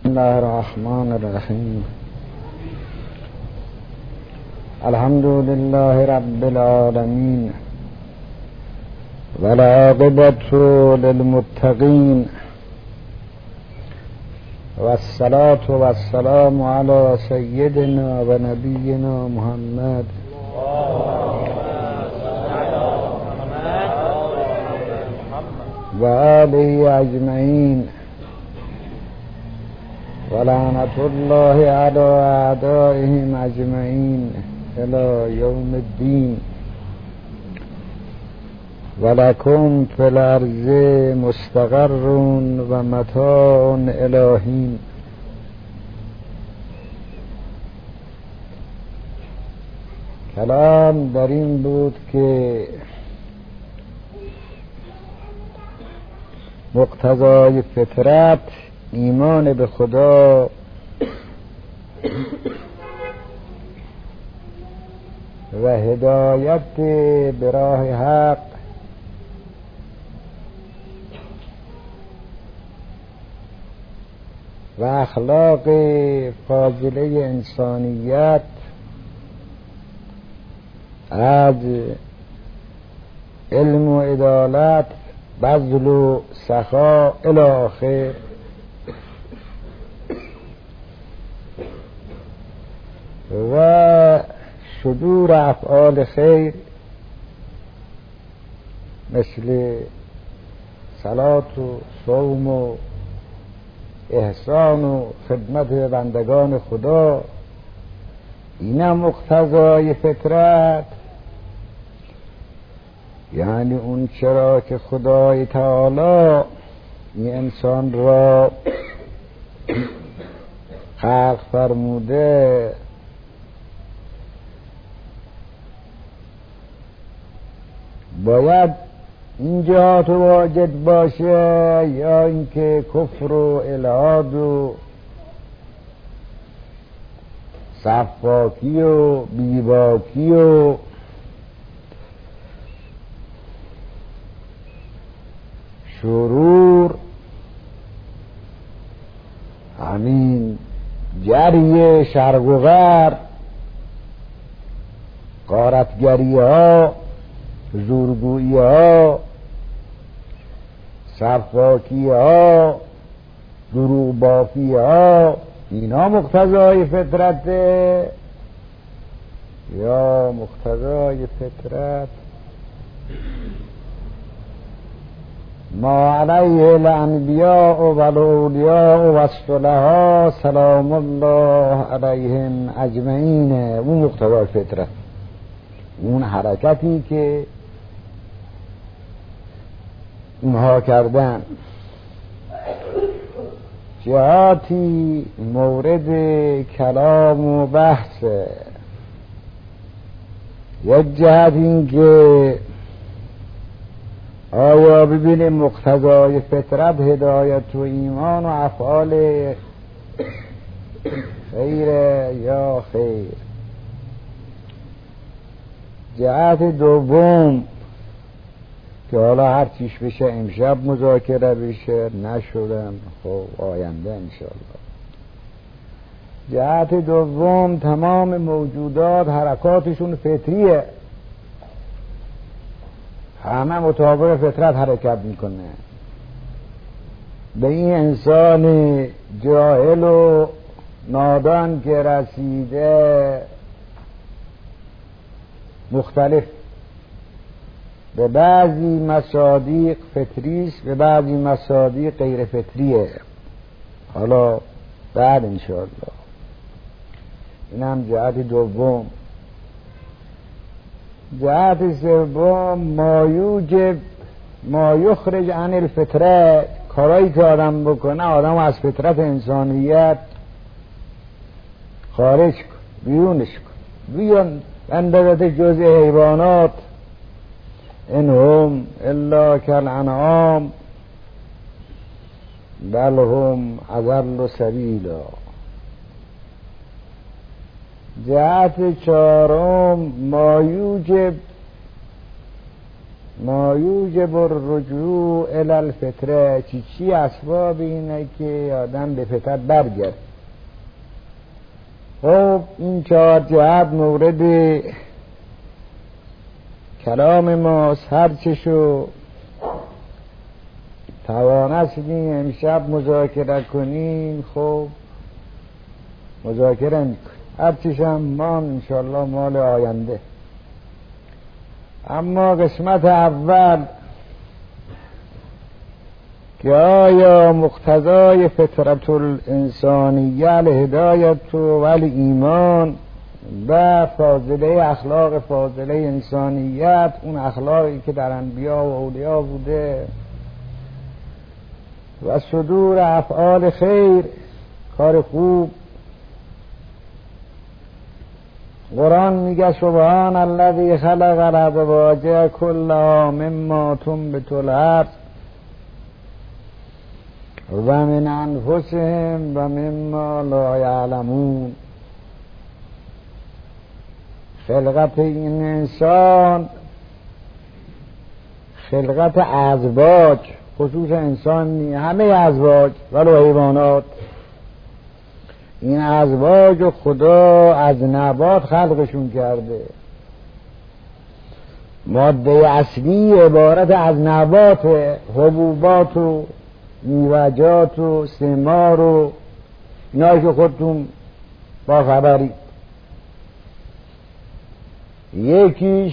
بسم الله الرحمن الرحیم. الحمد لله رب العالمین والعاقبة للمتقین والصلاة والسلام علی سیدنا و نبینا محمد و آله اجمعین ولعنة الله علی اعدائهم اجمعین الی یوم الدین. ولکم فی الارض مستقر و متاع الی حین. کلام در این بود که مقتضای فطرت ایمان به خدا و هدایت به راه حق و اخلاق فاضله انسانیت از علم و عدالت، بذل و سخا الی آخر و صدور افعال خیر مثل صلات و صوم و احسان و خدمت بندگان خدا. این مقتضای فطرت، یعنی اون چرا که خدای تعالی این انسان را خلق فرموده باید این جهات واجد باشه، یا اینکه کفر و الحاد و سفاکی و بیباکی و شرور، همین جری شرق و غرب، غارتگری ها، زورگویی ها، سفاکی ها، دروغ بافی ها، اینا مقتضای فطرته یا مقتضای فطرت ما علیه الانبیاء و الاولیاء و الصلحاء سلام الله علیهم اجمعین. اون مقتضای فطرت، اون حرکتی که اونها کردن. جهاتی مورد کلام و بحث، یک جهت این که آیا ببینیم مقتضای فطرت هدایت و ایمان و افعال خیر یا خیر. جهت دوم که حالا هر چیش بشه امشب مذاکره بشه، نشدم خب آینده انشاءالله. جهت دوم تمام موجودات حرکاتشون فطریه، همه مطابق فطرت حرکت میکنه. به این انسان جاهل و نادان که رسیده مختلف، به بعضی مصادیق فطریست، به بعضی مصادیق غیر فطریه. حالا بعد انشاءالله. این هم جهت دوم. جهت سوم ما یخرج عن الفطره، کارایی که آدم بکنه آدم از فطرت انسانیت خارج کن، بیرونش کن، بیان اندازت جزء حیوانات. ان هم الا کالانعام بل هم اضل سبیلا. جهت چهارم ما یوجب ما یوجب الرجوع الی الفطره، چی اسباب اینه که آدم به فطرت برگرد. خب این 4 جهت مورد کلام ماست. هرچشو توانستیم امشب مذاکره کنیم خب مذاکره میکنیم، هرچیش هم ما انشاءالله مال آینده. اما قسمت اول که آیا مقتضای فطرت الانسانیه الهدایت و ایمان و فاضله اخلاق فاضله انسانیت، اون اخلاقی که در انبیا و اولیا بوده و صدور افعال خیر، کار خوب. قرآن میگه سبحان الذی خلق الازواج کلها مما تنبت الارض و من انفسهم و مما لا یعلمون. خلقت این انسان خلقت ازواج، خصوص انسان نی، همه ازواج ولو حیوانات، این ازواج و خدا از نبات خلقشون کرده. ماده اصلی عبارت از نبات، حبوبات و میوه‌جات و ثمار و اینایی که خودتون با خبری. یکیش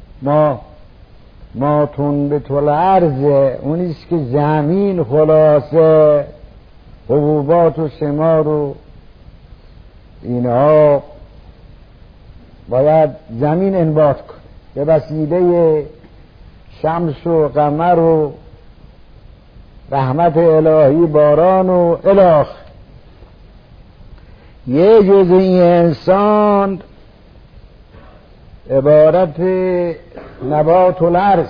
ما تنبت الارض، اونیست که زمین خلاصه حبوبات و ثمار و اینها باید زمین انبات کنه به وسیله شمس و قمر و رحمت الهی، باران و الاخ. یه جزئی انسان عبارت نبات الارض،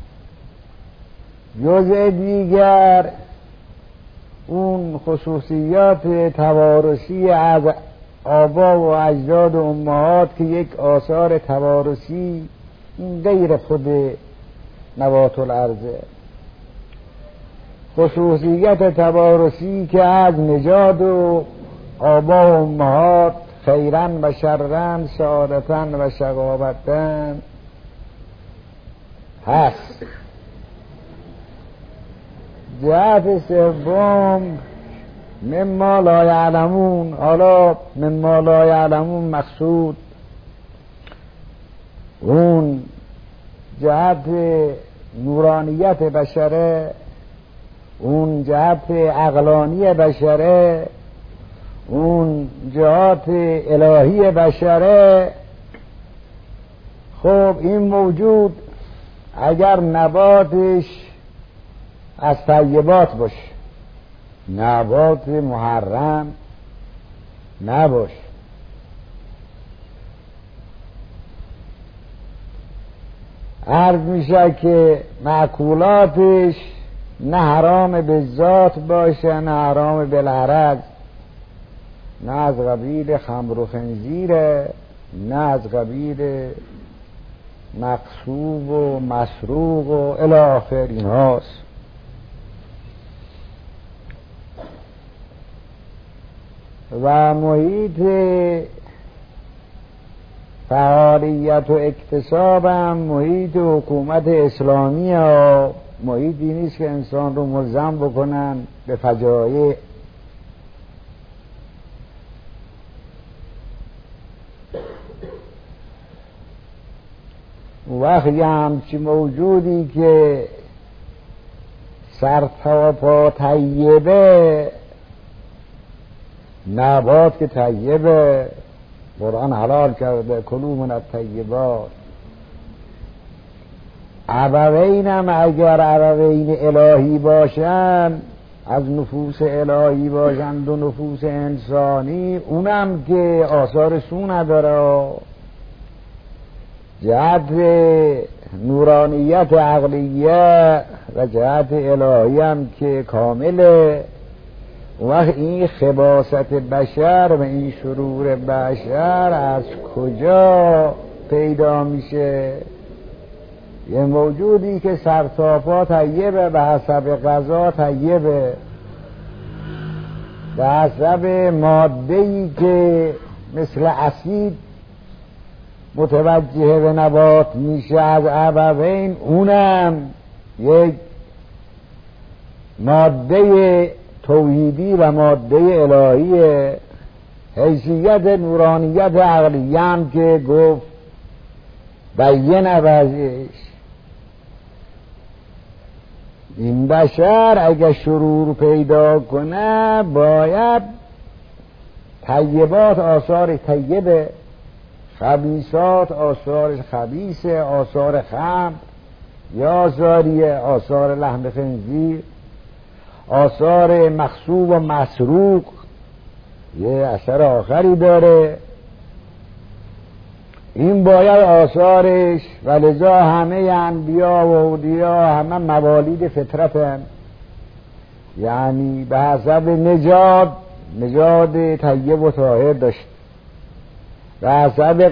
جزء دیگر اون خصوصیات توارثی از آبا و اجداد و امهات که یک آثار توارثی این غیر خود نبات الارضه. خصوصیت توارثی که از نژاد و آبا و امهات، خیرن و شرن، سعادتن و شقاوتن هست. جهت سوم مما لا یعلمون. حالا مما لا یعلمون مقصود اون جهت نورانیت بشره، اون جهت عقلانی بشره، اون جهات الهی بشره. خب این موجود اگر نباتش از طیبات باشه، نبات محرم نباشه، عرض میشه که معکولاتش نه حرام به ذات باشه نه حرام بالعرض، نه از قبیل خمر و خنزیره، نه از قبیل مقصوب و مسروق و الی آخر این هاست. و محیط فعالیت و اکتساب هم محیط حکومت اسلامی ها، محیطی نیست که انسان رو ملزم بکنن به فجایع. وقتی همچی موجودی که سر تا پا طیبه، نبات که طیبه، قرآن حلال کرده کلوا من الطیبات. ابوین هم اگر ابوین الهی باشن، از نفوس الهی باشند و نفوس انسانی، اونم که آثار سو نداره، جهت نورانیت عقلیه و جهت الهی هم که کامله. وقت این خباثت بشر و این شرور بشر از کجا پیدا میشه؟ یه موجودی که سرتاپا طیبه، به حسب غذا طیبه، به حسب ماده‌ای که مثل اسید متوجه به نبات میشه از ابوین، اونم یک ماده توحیدی و ماده الهیه. حیثیت نورانیت عقلیه هم که گفت بیان وضعش، این بشر اگه شرور پیدا کنه باید طیبات آثار طیبه، خبیثات آثار خبیثه، آثار خمر یا آثاریه، آثار لحم خنزیر، آثار مخصوب و مسروق یه اثر آخری داره، این باید آثارش. و لذا همه انبیا و اولیا همه موالید فطرتن، یعنی به حسب نژاد طیب و طاهر داشت، به حسب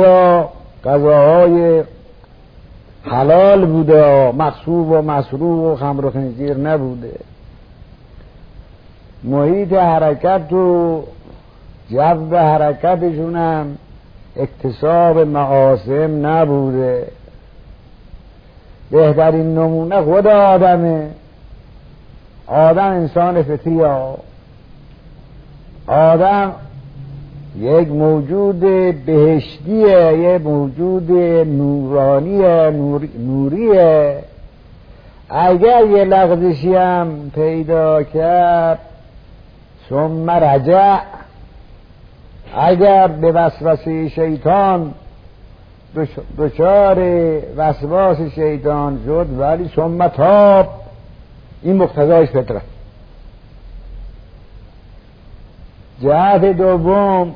غذاهای حلال بوده، مغصوب و مسروق و خمر و خنزیر نبوده. محیط حرکت و جو حرکتشون هم اکتساب معاصم نبوده. بهترین نمونه خود آدمه. آدم انسان فطری ها. آدم یک موجود بهشتیه، یک موجود نورانیه، نوریه. اگر یه لغزشی هم پیدا کرد ثم رجع، اگر به وسوسه شیطان دچار وسواس شیطان شد ولی ثم تاب، این مقتضایش فطرت. جهت دوم،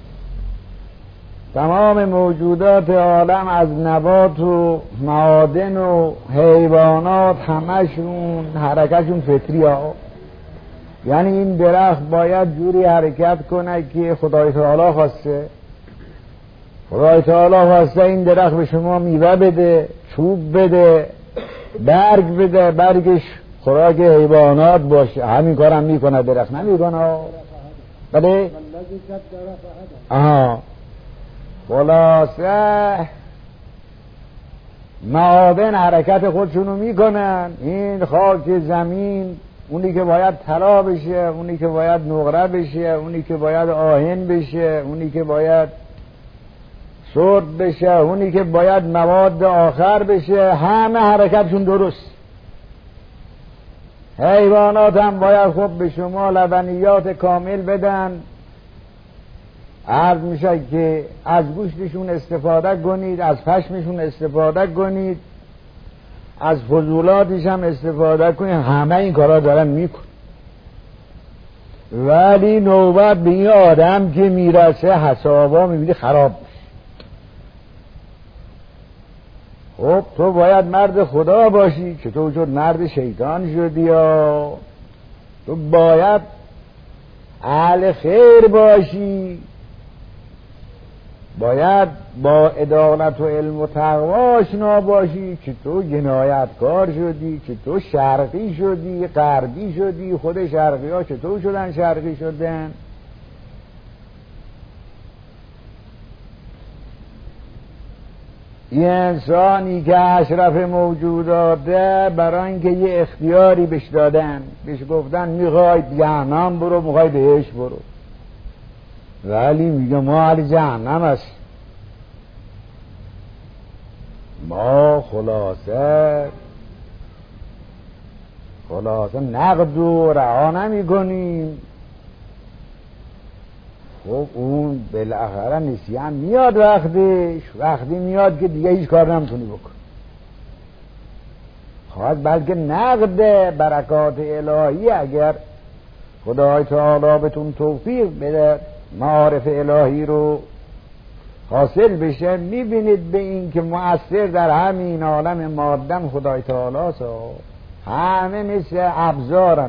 تمام موجودات عالم از نبات و معادن و حیوانات همشون حرکتشون فطری ها. یعنی این درخت باید جوری حرکت کنه که خدای تعالی خواسته. خدای تعالی خواسته این درخت به شما میوه بده، چوب بده، برگ بده، برگش خوراک حیوانات باشه. همین کارم میکنه درخت، نمیکنه؟ بله؟ آها. خلاصه معادن حرکت خودشونو میکنن. این خاک زمین، اونی که باید طلا بشه، اونی که باید نقره بشه، اونی که باید آهن بشه، اونی که باید سرد بشه، اونی که باید مواد آخر بشه، همه حرکتشون درست. حیوانات هم باید خب به شما لبنیات کامل بدن. عرض میشه که از گوشتشون استفاده کنید، از پشمشون استفاده کنید، از فضولاتش هم استفاده کنید. همه این کارا دارن میکن. ولی نوبت به این آدم که میرسه حسابا میبینی خراب میشه. خب تو باید مرد خدا باشی، چطور شد مرد شیطان شدی؟ یا تو باید اهل خیر باشی، باید با عدالت و علم و تقوا آشنا باشی. که تو جنایتکار شدی، که تو شرقی شدی، غربی شدی. خود شرقی ها چطور شدن شرقی شدن؟ یه انسانی که اشرف موجوداته، برای اینکه یه اختیاری بهش دادن، بهش گفتن میخوای جهنم برو، میخوای بهش برو، ولی میگه ما اهل جهنم هست. ما خلاصه نقد و رها نمی کنیم. خب اون بالاخره نسیان میاد، وقتی میاد که دیگه هیچ کار نمیتونی بکن. خواهد بلکه نقد برکات الهی، اگر خدای تعالی بهتون توفیق بده معارف الهی رو حاصل بشه، میبینید به این که مؤثر در همین عالم مادم خدای تعالی است. همه مثل ابزارن،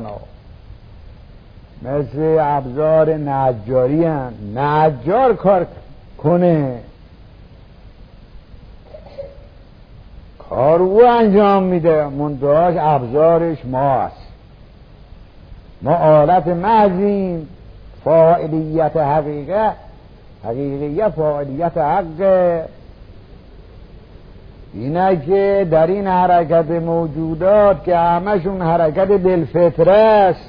مثل ابزار نجاری هن. نجار کار کنه، کار او انجام میده، منتهاش ابزارش ماست. ما آلت محضیم. فاعلیت حقیقیت فاعلیت حقه. اینه که در این حرکت موجودات که همشون حرکت بالفطره است،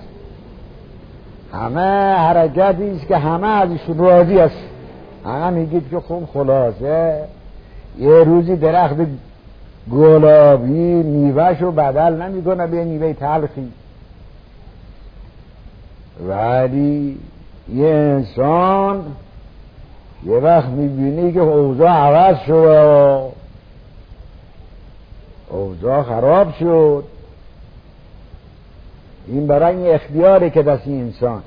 همه حرکتی است که همه ازش راضی است. همه میگید که خب خلاصه یه روزی درخت گلابی میوهشو بدل نمیکنه به میوه تلخی، ولی یه انسان یه وقت میبینی که اوضاع عوض شد، اوضاع خراب شد. این برای این اختیاره که دست انسان.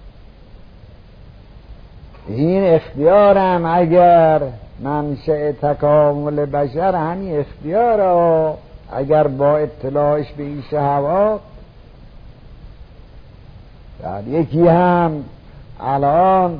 این اختیارم اگر منشأ تکامل بشر همین اختیاره، اگر با اطلاعش به این شهوات، یکی هم الان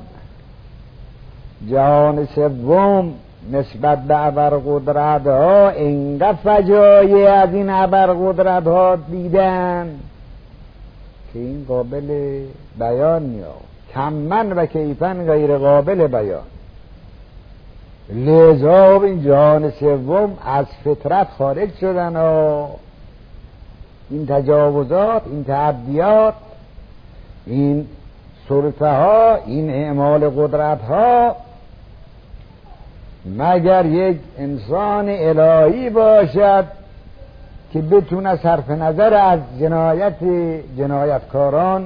جهان سوم نسبت به ابرقدرت ها اینقدر فجایع از این ابرقدرت ها دیدن که این قابل بیان نیست، کمن و کیفن غیر قابل بیان. لذا این جهان سوم از فطرت خارج شدن و این تجاوزات، این تعدیات، این سلطه ها، این اعمال قدرت ها، مگر یک انسان الهی باشد که بتونه صرف نظر از جنایتکاران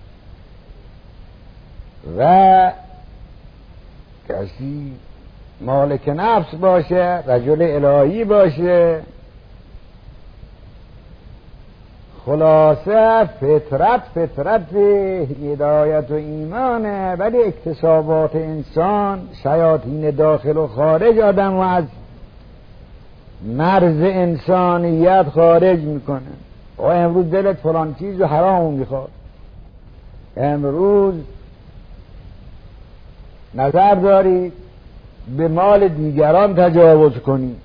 و کسی مالک نفس باشه، رجل الهی باشه. خلاصه فطرت هدایت و ایمانه، ولی اکتسابات انسان، شیاطین داخل و خارج آدم و از مرز انسانیت خارج میکنه. و امروز دلت فلان چیز و حرام میخواد، امروز نظر داری به مال دیگران تجاوز کنی،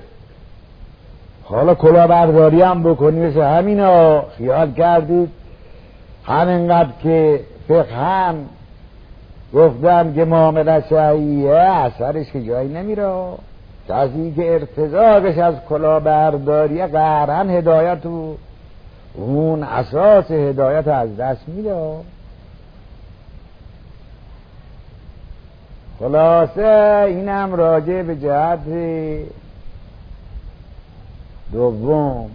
حالا کلاهبرداری هم بکنی. مثل همینا خیال کردید همینقدر که فقه گفتن که معامله صحیحه، اثرش که جایی نمیره. کسی که ارتزاقش از کلاهبرداری قهرن هدایت و اون اساس هدایت از دست میده. خلاصه اینم راجع به جهت دوم.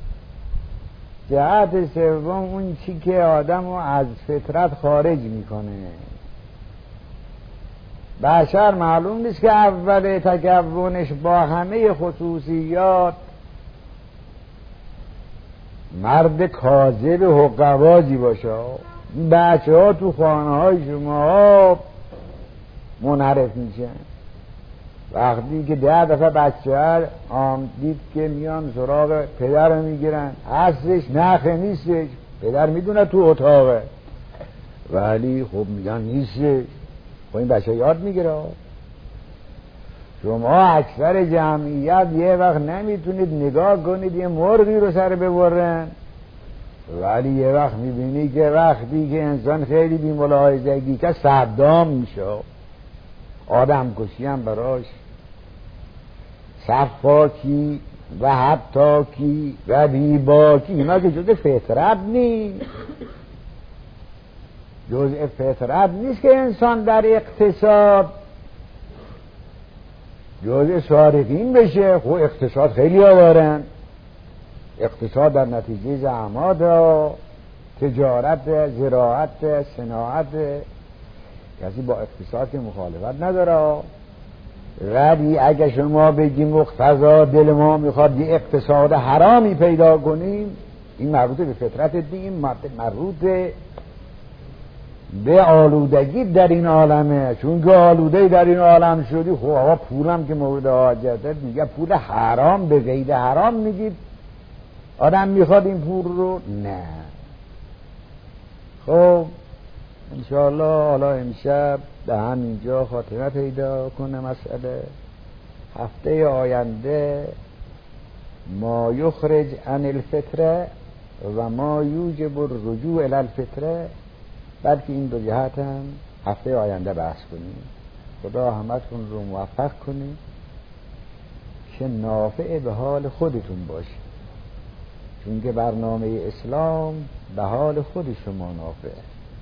جهت سوم اون چی که آدمو از فطرت خارج میکنه. بشر معلوم نیست که اول تکونش با همه خصوصیات مرد کاذب حقه‌بازی باشه. بچه ها تو خانه های شما منحرف میشن. وقتی که 10 دفعه بچه دید که میان سراغ پدر رو میگیرن، هستش نخه نیستش، پدر میدونه تو اتاقه ولی خب میگن نیستش. خب این بچه یاد میگیره. شما اکثر جمعیت یه وقت نمیتونید نگاه کنید یه مرغی رو سر ببرن، ولی یه وقت میبینی که وقتی که انسان خیلی بی ملاحظگی که صدام میشه، آدم کشی هم براش صفاکی و حتاکی و بیباکی، اینا که جزء فطرت نیست. جزء فطرت نیست که انسان در اقتصاد جزء سارقین بشه. خب اقتصاد خیلی آوارن، اقتصاد در نتیجه زحمات و تجارت، زراعت، صناعت، کسی با اقتصاد که مخالفت نداره. ولی اگه شما بگی مقتضا دل ما میخواد یه اقتصاد حرامی پیدا کنیم، این مربوط به فطرت دین، مربوط به آلودگی در این عالمه. چون که آلوده در این عالم شدی، خب آقا پولم که مورد حاجته، میگه پول حرام به قید حرام میگید آدم میخواد این پول رو؟ نه. خب انشاءالله حالا امشب به همینجا خاتمه پیدا کنه مسئله. هفته آینده ما یخرج عن الفطره و ما یوجب الرجوع الی الفطره. بلکه این دو جهت هم هفته آینده بحث کنیم. خدا همتون رو موفق کنه که نافع به حال خودتون باشه، چون که برنامه اسلام به حال خود شما نافعه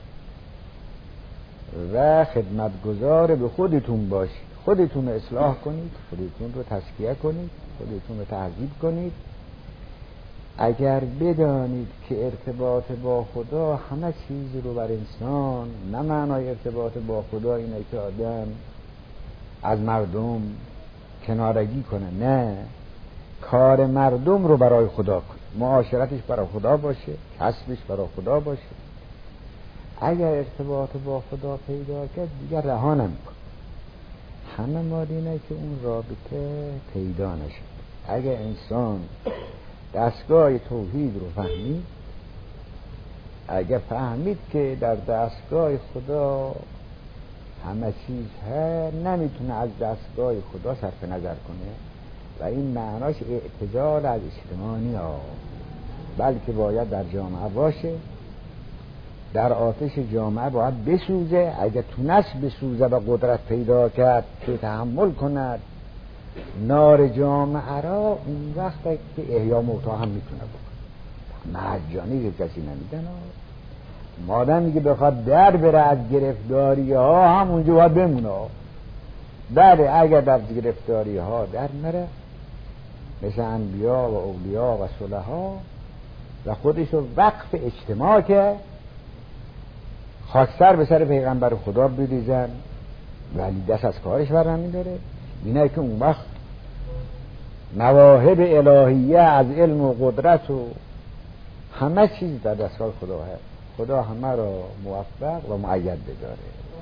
و خدمتگزار به خودتون باشید. خودتون رو اصلاح کنید، خودتون رو تزکیه کنید، خودتون رو تهذیب کنید. اگر بدانید که ارتباط با خدا همه چیز رو بر انسان، نه معنای ارتباط با خدا اینه که آدم از مردم کنارگی کنه، نه، کار مردم رو برای خدا کنه، معاشرتش برای خدا باشه، کسبش برای خدا باشه. اگر ارتباط با خدا پیدا کرد دیگر رها نمی‌کنه. همه ما اینه که اون رابطه پیدا نشد. اگر انسان دستگاه توحید رو فهمید، اگر فهمید که در دستگاه خدا همه چیز هست، نمیتونه از دستگاه خدا صرف نظر کنه و این معناش اعتزال از اجتماع نیست، بلکه باید در جامعه باشه، در آتش جامعه باید بسوزه. اگر تونست بسوزه و قدرت پیدا کرد که تحمل کند نار جامعه را، اون وقت که احیا موتی هم میتونه بکنه. مجانی که کسی نمیدن. مادمی که بخواد در بره از گرفتاری ها، همونجا باید بمونه. بله، اگر در گرفتاری ها در نره، مثل انبیا و اولیا و صلحا، و خودش رو وقف اجتماع که خاکستر به سر پیغمبر خدا بریزن، ولی دست از کارش بر نمی‌داره. اینه که اون وقت مواهب الهیه از علم و قدرت و همه چیز در دستگاه خدا هست. خدا همه را موفق و مؤید بداره.